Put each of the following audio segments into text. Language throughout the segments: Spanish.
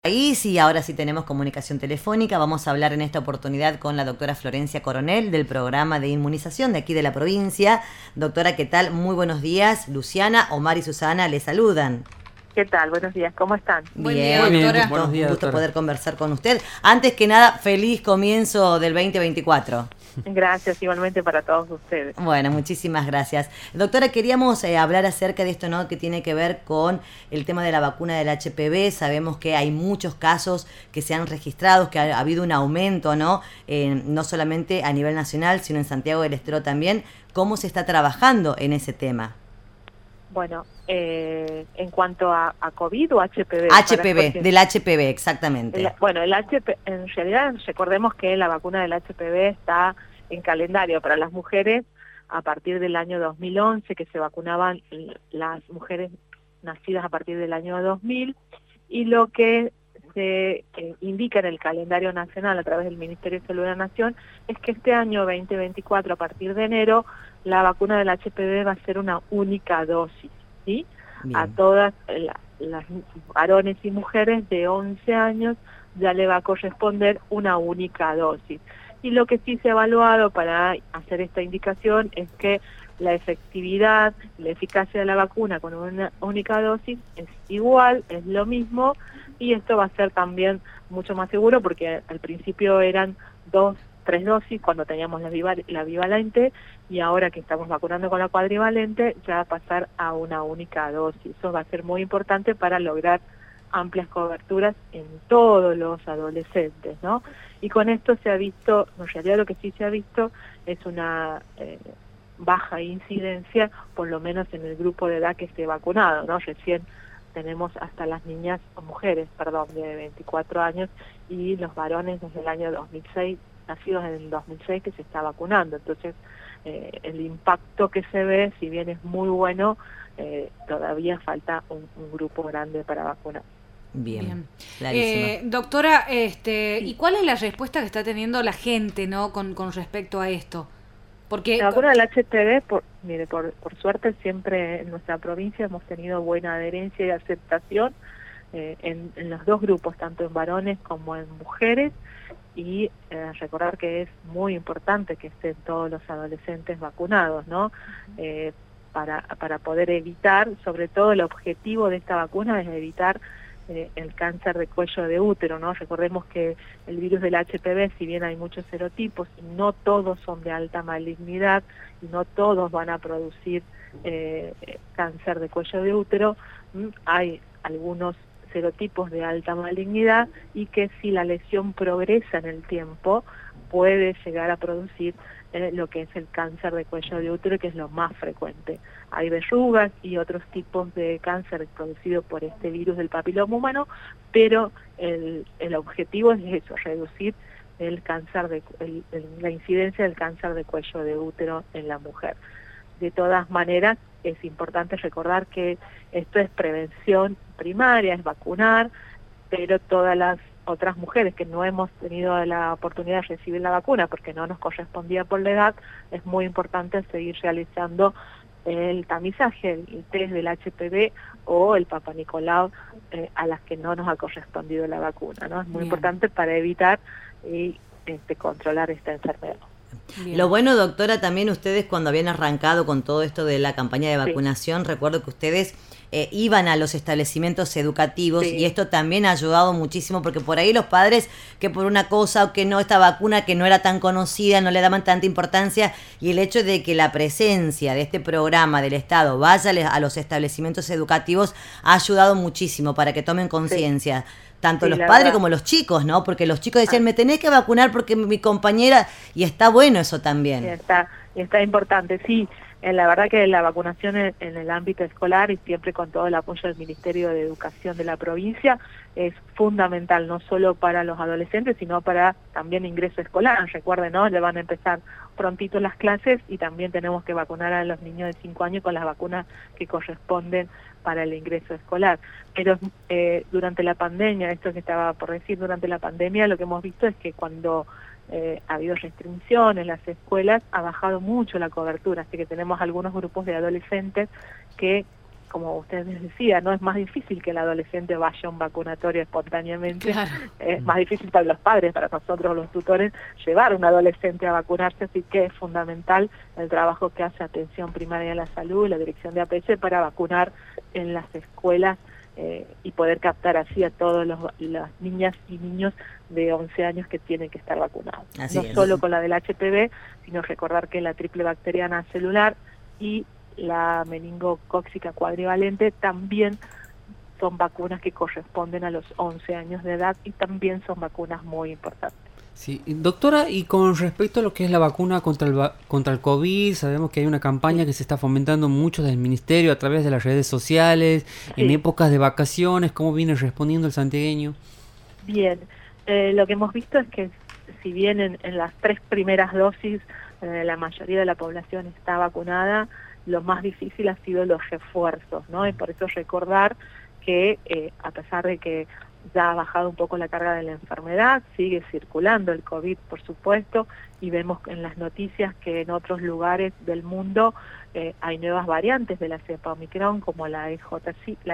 País y ahora sí tenemos comunicación telefónica. Vamos a hablar en esta oportunidad con la doctora Florencia Coronel del programa de inmunización de aquí de la provincia. Doctora, ¿qué tal? Muy buenos días. Luciana, Omar y Susana les saludan. ¿Qué tal? Buenos días, ¿cómo están? Bien, Muy bien, doctora. buenos días, Un gusto doctora. poder conversar con usted. Antes que nada, feliz comienzo del 2024. Gracias, igualmente para todos ustedes. Bueno, muchísimas gracias. Doctora, queríamos hablar acerca de esto, ¿no? Que tiene que ver con el tema de la vacuna del HPV. Sabemos que hay muchos casos que se han registrado, que ha habido un aumento, ¿no? No solamente a nivel nacional, sino en Santiago del Estero también. ¿Cómo se está trabajando en ese tema? Bueno, en cuanto a COVID o HPV. HPV, del HPV, exactamente. Bueno, el HPV, en realidad recordemos que la vacuna del HPV está en calendario para las mujeres a partir del año 2011, que se vacunaban las mujeres nacidas a partir del año 2000, y lo que se indica en el calendario nacional a través del Ministerio de Salud de la Nación es que este año 2024, a partir de enero, la vacuna del HPV va a ser una única dosis, ¿sí? Bien. A todas las varones y mujeres de 11 años ya le va a corresponder una única dosis. Y lo que sí se ha evaluado para hacer esta indicación es que la efectividad, la eficacia de la vacuna con una única dosis es igual, es lo mismo, y esto va a ser también mucho más seguro porque al principio eran 3 dosis cuando teníamos la bivalente, y ahora que estamos vacunando con la cuadrivalente ya va a pasar a una única dosis. Eso va a ser muy importante para lograr amplias coberturas en todos los adolescentes, ¿no? Y con esto se ha visto, en realidad lo que sí se ha visto es una baja incidencia, por lo menos en el grupo de edad que esté vacunado, ¿no? Recién tenemos hasta las niñas, o mujeres, perdón, de 24 años, y los varones desde el año 2006, nacidos en el 2006, que se está vacunando. Entonces, el impacto que se ve, si bien es muy bueno, todavía falta un grupo grande para vacunar. Bien, clarísimo. Doctora, ¿y cuál es la respuesta que está teniendo la gente, ¿no? con respecto a esto? Porque la vacuna del HPV, por suerte, siempre en nuestra provincia hemos tenido buena adherencia y aceptación en los dos grupos, tanto en varones como en mujeres, y recordar que es muy importante que estén todos los adolescentes vacunados, ¿no? Para poder evitar, sobre todo el objetivo de esta vacuna es evitar el cáncer de cuello de útero, ¿no? Recordemos que el virus del HPV, si bien hay muchos serotipos, no todos son de alta malignidad, y no todos van a producir cáncer de cuello de útero. Hay algunos serotipos de alta malignidad y que si la lesión progresa en el tiempo puede llegar a producir lo que es el cáncer de cuello de útero, que es lo más frecuente. Hay verrugas y otros tipos de cáncer producidos por este virus del papiloma humano, pero el objetivo es eso, reducir el cáncer la incidencia del cáncer de cuello de útero en la mujer. De todas maneras, es importante recordar que esto es prevención primaria, es vacunar, pero todas las otras mujeres que no hemos tenido la oportunidad de recibir la vacuna porque no nos correspondía por la edad, es muy importante seguir realizando el tamizaje, el test del HPV o el Papa Nicolau a las que no nos ha correspondido la vacuna, ¿no? Es muy importante para evitar y controlar esta enfermedad. Bien. Lo bueno, doctora, también ustedes cuando habían arrancado con todo esto de la campaña de vacunación, recuerdo que ustedes iban a los establecimientos educativos, y esto también ha ayudado muchísimo, porque por ahí los padres que por una cosa o que no, esta vacuna que no era tan conocida, no le daban tanta importancia, y el hecho de que la presencia de este programa del Estado vaya a los establecimientos educativos ha ayudado muchísimo para que tomen conciencia. Tanto los padres como los chicos, ¿no? Porque los chicos decían, me tenés que vacunar porque mi compañera... Y está bueno eso también. Está importante, sí. La verdad que la vacunación en el ámbito escolar, y siempre con todo el apoyo del Ministerio de Educación de la provincia, es fundamental, no solo para los adolescentes, sino para también ingreso escolar. Recuerden, ¿no? Le van a empezar prontito las clases y también tenemos que vacunar a los niños de 5 años con las vacunas que corresponden para el ingreso escolar. Pero durante la pandemia, esto que estaba por decir, durante la pandemia lo que hemos visto es que cuando ha habido restricciones en las escuelas, ha bajado mucho la cobertura, así que tenemos algunos grupos de adolescentes que como usted les decía, no es más difícil que el adolescente vaya a un vacunatorio espontáneamente, Claro. Es más difícil para los padres, para nosotros los tutores, llevar a un adolescente a vacunarse, así que es fundamental el trabajo que hace Atención Primaria de la Salud y la Dirección de APS para vacunar en las escuelas y poder captar así a todas las niñas y niños de 11 años que tienen que estar vacunados. Así no es. Solo con la del HPV, sino recordar que la triple bacteriana celular y la meningocócica cuadrivalente también son vacunas que corresponden a los 11 años de edad y también son vacunas muy importantes. Sí, doctora, y con respecto a lo que es la vacuna contra el COVID, sabemos que hay una campaña que se está fomentando mucho desde el Ministerio a través de las redes sociales, en épocas de vacaciones. ¿Cómo viene respondiendo el santiagueño? Bien, lo que hemos visto es que si bien en las 3 primeras dosis la mayoría de la población está vacunada, lo más difícil ha sido los refuerzos, ¿no? Y por eso recordar que a pesar de que ya ha bajado un poco la carga de la enfermedad, sigue circulando el COVID, por supuesto, y vemos en las noticias que en otros lugares del mundo hay nuevas variantes de la cepa Omicron, como la EG5, la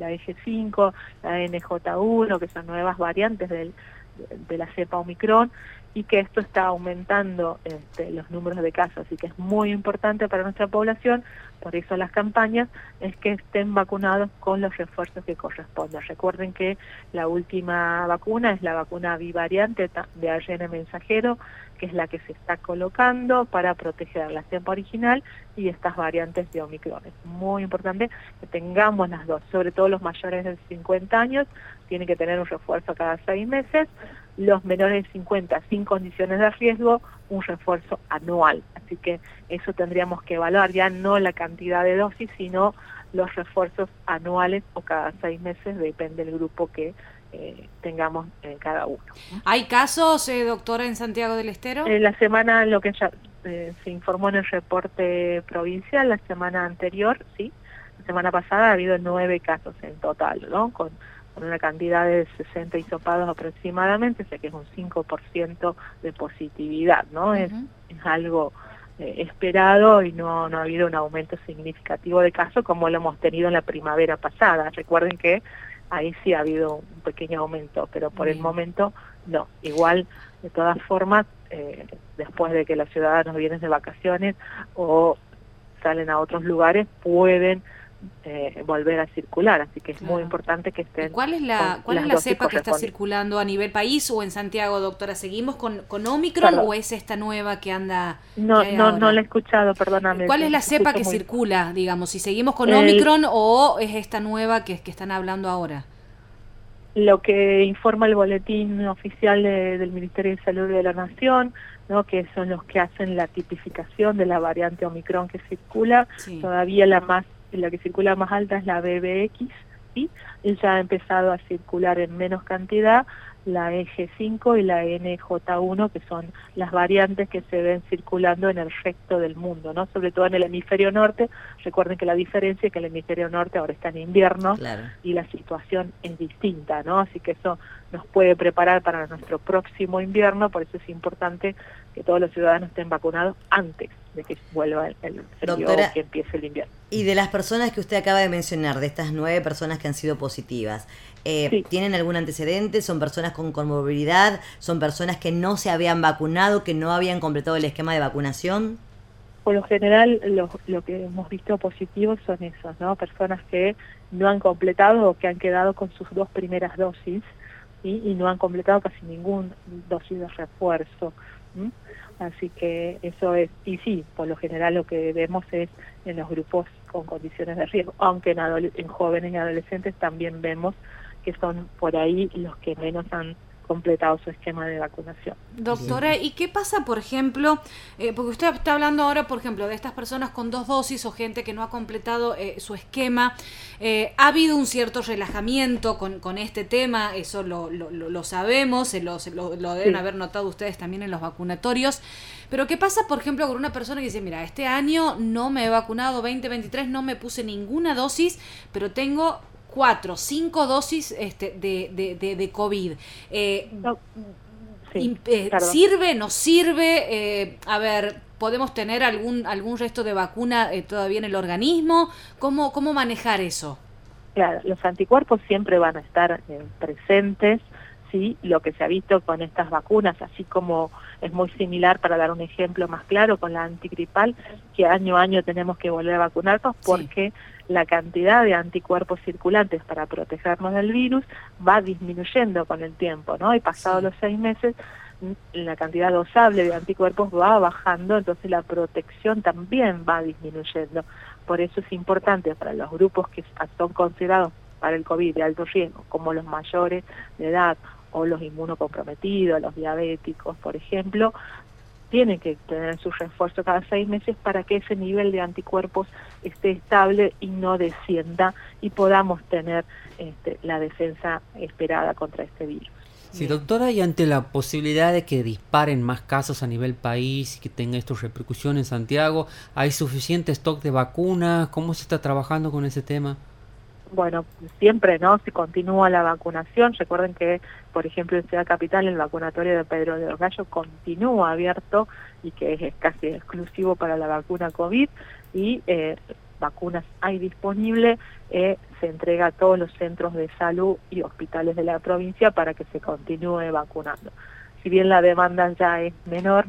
NJ1, que son nuevas variantes de la cepa Omicron, y que esto está aumentando los números de casos, así que es muy importante para nuestra población. Por eso las campañas es que estén vacunados con los refuerzos que corresponden. Recuerden que la última vacuna es la vacuna bivariante de ARN mensajero, que es la que se está colocando para proteger la cepa original y estas variantes de Omicron. Es muy importante que tengamos las dos, sobre todo los mayores de 50 años, tienen que tener un refuerzo cada 6 meses, los menores de 50 sin condiciones de riesgo, un refuerzo anual. Así que eso tendríamos que evaluar, ya no la cantidad de dosis, sino los refuerzos anuales o cada 6 meses, depende del grupo que tengamos cada uno. ¿Hay casos, doctora, en Santiago del Estero? La semana, lo que ya se informó en el reporte provincial, la semana anterior, sí, la semana pasada ha habido 9 casos en total, ¿no? Con una cantidad de 60 hisopados aproximadamente, o sea que es un 5% de positividad, ¿no? Uh-huh. Es algo esperado y no ha habido un aumento significativo de casos como lo hemos tenido en la primavera pasada. Recuerden que ahí sí ha habido un pequeño aumento, pero por el momento no. Igual, de todas formas, después de que los ciudadanos vienen de vacaciones o salen a otros lugares, pueden volver a circular, así que es muy importante que estén. ¿Cuál es la cepa que está circulando a nivel país o en Santiago, doctora? ¿Seguimos con Omicron o es esta nueva que anda? No la he escuchado, perdóname. ¿Cuál es la cepa que circula, digamos? Si seguimos con Omicron o es esta nueva que están hablando ahora. Lo que informa el boletín oficial del Ministerio de Salud de la Nación, ¿no? Que son los que hacen la tipificación de la variante Omicron que circula. Sí. Todavía la que circula más alta es la BBX, ¿sí? Y ya ha empezado a circular en menos cantidad la EG5 y la NJ1, que son las variantes que se ven circulando en el resto del mundo, ¿no? Sobre todo en el hemisferio norte. Recuerden que la diferencia es que el hemisferio norte ahora está en invierno, claro, y la situación es distinta, ¿no? Así que eso nos puede preparar para nuestro próximo invierno, por eso es importante que todos los ciudadanos estén vacunados antes de que vuelva el frío, doctora, o que empiece el invierno. Y de las personas que usted acaba de mencionar, de estas 9 personas que han sido positivas, sí, ¿tienen algún antecedente? ¿Son personas con comorbilidad? ¿Son personas que no se habían vacunado, que no habían completado el esquema de vacunación? Por lo general, lo que hemos visto positivos son esos, ¿no? Personas que no han completado o que han quedado con sus 2 primeras dosis, ¿sí? Y no han completado casi ninguna dosis de refuerzo. Así que eso es, y sí, por lo general lo que vemos es en los grupos con condiciones de riesgo, aunque en jóvenes y adolescentes también vemos que son por ahí los que menos han completado su esquema de vacunación. Doctora, ¿y qué pasa, por ejemplo, porque usted está hablando ahora, por ejemplo, de estas personas con 2 dosis o gente que no ha completado su esquema? Ha habido un cierto relajamiento con este tema, eso lo sabemos, lo deben haber notado ustedes también en los vacunatorios, pero ¿qué pasa, por ejemplo, con una persona que dice, mira, este año no me he vacunado, 2023 no me puse ninguna dosis, pero tengo 4, 5 dosis de COVID. Sí, ¿Sirve, no sirve? A ver, ¿Podemos tener algún resto de vacuna todavía en el organismo? ¿Cómo manejar eso? Claro, los anticuerpos siempre van a estar presentes, ¿sí? Lo que se ha visto con estas vacunas, así como es muy similar, para dar un ejemplo más claro, con la antigripal, que año a año tenemos que volver a vacunarnos porque la cantidad de anticuerpos circulantes para protegernos del virus va disminuyendo con el tiempo, ¿no? Y pasados los 6 meses, la cantidad dosable de anticuerpos va bajando, entonces la protección también va disminuyendo. Por eso es importante para los grupos que son considerados para el COVID de alto riesgo, como los mayores de edad o los inmunocomprometidos, los diabéticos, por ejemplo, tienen que tener su refuerzo cada 6 meses para que ese nivel de anticuerpos esté estable y no descienda y podamos tener la defensa esperada contra este virus. Sí, doctora, y ante la posibilidad de que disparen más casos a nivel país y que tenga esto repercusión en Santiago, ¿hay suficiente stock de vacunas? ¿Cómo se está trabajando con ese tema? Bueno, siempre, ¿no? Se continúa la vacunación. Recuerden que, por ejemplo, en Ciudad Capital el vacunatorio de Pedro de los Gallos continúa abierto y que es casi exclusivo para la vacuna COVID y vacunas hay disponible, se entrega a todos los centros de salud y hospitales de la provincia para que se continúe vacunando. Si bien la demanda ya es menor,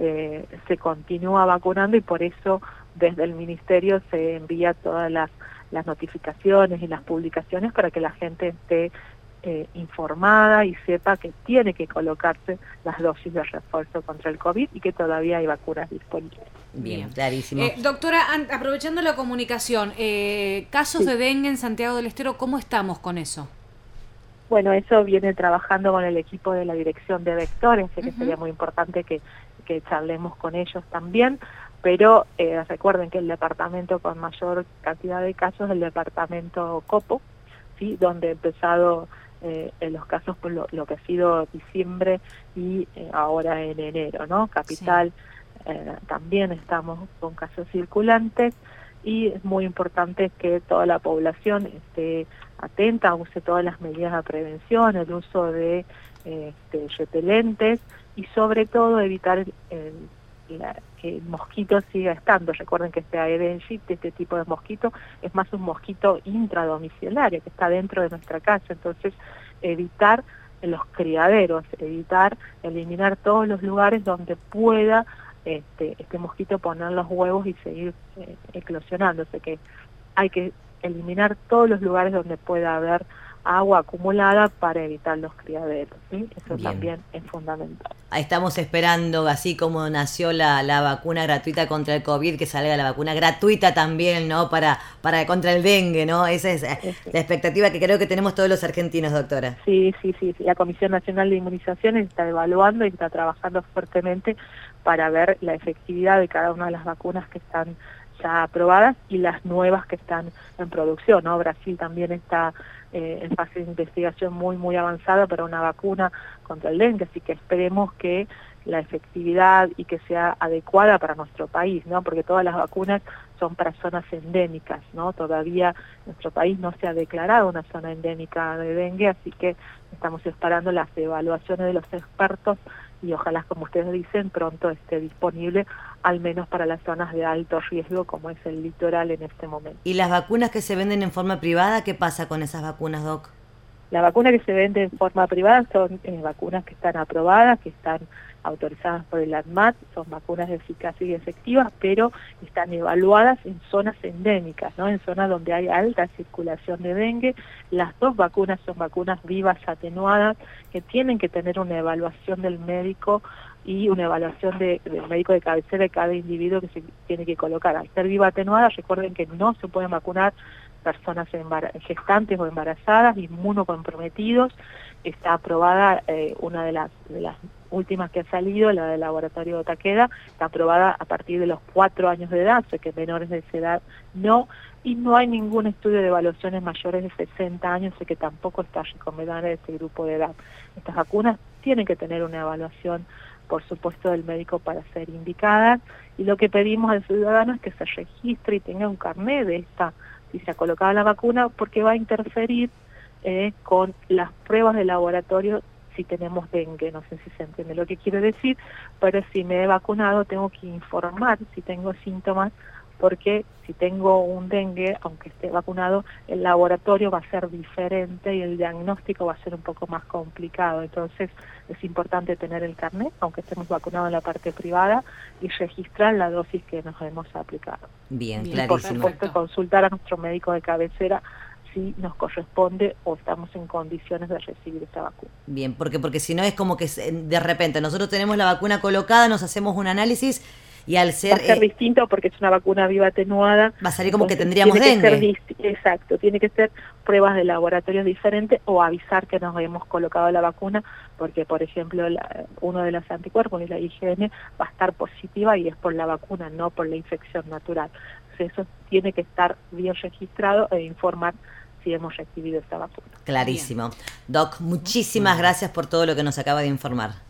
se continúa vacunando y por eso desde el Ministerio se envía todas las notificaciones y las publicaciones para que la gente esté informada y sepa que tiene que colocarse las dosis de refuerzo contra el COVID y que todavía hay vacunas disponibles. Bien, clarísimo. Doctora, aprovechando la comunicación, casos de dengue en Santiago del Estero, ¿cómo estamos con eso? Bueno, eso viene trabajando con el equipo de la Dirección de Vectores, así que sería muy importante que charlemos con ellos también, pero recuerden que el departamento con mayor cantidad de casos es el departamento Copo, ¿sí? Donde ha empezado en los casos por lo que ha sido diciembre y ahora en enero, ¿no? Capital también estamos con casos circulantes y es muy importante que toda la población esté atenta, use todas las medidas de prevención, el uso de repelentes y sobre todo evitar que el mosquito siga estando. Recuerden que este Aedes aegypti, este tipo de mosquito, es más un mosquito intradomiciliario que está dentro de nuestra casa, entonces evitar los criaderos, eliminar todos los lugares donde pueda este mosquito poner los huevos y seguir eclosionándose, que hay que eliminar todos los lugares donde pueda haber agua acumulada para evitar los criaderos, ¿sí? Eso también es fundamental. Estamos esperando, así como nació la vacuna gratuita contra el COVID, que salga la vacuna gratuita también, ¿no? Para contra el dengue, ¿no? Esa es la expectativa que creo que tenemos todos los argentinos, doctora. Sí. La Comisión Nacional de Inmunizaciones está evaluando y está trabajando fuertemente para ver la efectividad de cada una de las vacunas que están ya aprobadas y las nuevas que están en producción, ¿no? Brasil también está en fase de investigación muy avanzada para una vacuna contra el dengue, así que esperemos que la efectividad y que sea adecuada para nuestro país, ¿no? Porque todas las vacunas son para zonas endémicas, ¿no? Todavía nuestro país no se ha declarado una zona endémica de dengue, así que estamos esperando las evaluaciones de los expertos y ojalá, como ustedes dicen, pronto esté disponible, al menos para las zonas de alto riesgo, como es el litoral en este momento. ¿Y las vacunas que se venden en forma privada, qué pasa con esas vacunas, Doc? La vacuna que se vende en forma privada son vacunas que están aprobadas, que están autorizadas por el ANMAT, son vacunas eficaces y efectivas, pero están evaluadas en zonas endémicas, ¿no? En zonas donde hay alta circulación de dengue. Las dos vacunas son vacunas vivas atenuadas que tienen que tener una evaluación del médico y una evaluación del médico de cabecera de cada individuo que se tiene que colocar. Al ser viva atenuada, recuerden que no se pueden vacunar personas gestantes o embarazadas, inmunocomprometidos. Está aprobada una de las últimas que ha salido, la del laboratorio de Takeda, está aprobada a partir de los 4 años de edad, o sea que menores de esa edad no, y no hay ningún estudio de evaluaciones mayores de 60 años, o sea que tampoco está recomendada en ese grupo de edad. Estas vacunas tienen que tener una evaluación, por supuesto, del médico para ser indicadas, y lo que pedimos al ciudadano es que se registre y tenga un carnet de si se ha colocado la vacuna, porque va a interferir con las pruebas de laboratorio si tenemos dengue. No sé si se entiende lo que quiero decir, pero si me he vacunado tengo que informar si tengo síntomas, porque si tengo un dengue, aunque esté vacunado, el laboratorio va a ser diferente y el diagnóstico va a ser un poco más complicado. Entonces es importante tener el carnet, aunque estemos vacunados en la parte privada, y registrar la dosis que nos hemos aplicado. Bien, y clarísimo. por supuesto consultar a nuestro médico de cabecera si nos corresponde o estamos en condiciones de recibir esta vacuna. Bien, porque si no es como que de repente nosotros tenemos la vacuna colocada, nos hacemos un análisis y al ser... Va a ser distinto porque es una vacuna viva atenuada. Va a salir como que tendríamos dengue. Exacto, tiene que ser pruebas de laboratorios diferentes o avisar que nos hemos colocado la vacuna, porque por ejemplo uno de los anticuerpos, la IgM, va a estar positiva y es por la vacuna, no por la infección natural. Entonces eso tiene que estar bien registrado e informar si hemos recibido esta vacuna. Clarísimo. Doc, muchísimas gracias por todo lo que nos acaba de informar.